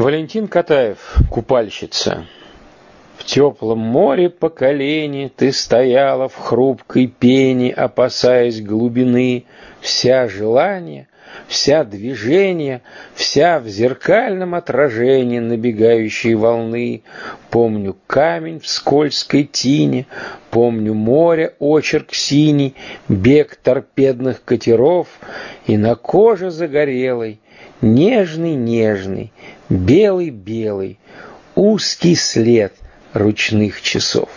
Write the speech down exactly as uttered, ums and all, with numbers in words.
Валентин Катаев, купальщица. В теплом море по колени ты стояла в хрупкой пене, опасаясь глубины. Вся желание, вся движение, вся в зеркальном отражении набегающей волны. Помню камень в скользкой тине, помню море, очерк синий, бег торпедных катеров, и на коже загорелой нежный-нежный, белый-белый, узкий след ручных часов.